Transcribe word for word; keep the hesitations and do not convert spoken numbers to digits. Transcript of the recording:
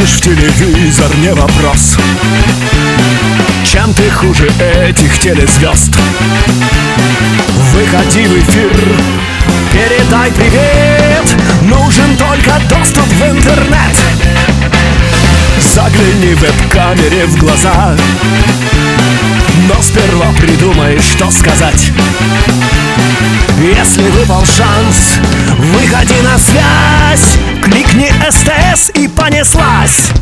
смотришь в телевизор, не вопрос. Чем ты хуже этих телезвезд? Выходи в эфир, передай привет. Нужен только доступ в интернет. Загляни веб-камере в глаза, но сперва придумай, что сказать. Если выпал шанс, выходи на связь. Кликни эс тэ эс и понеслась.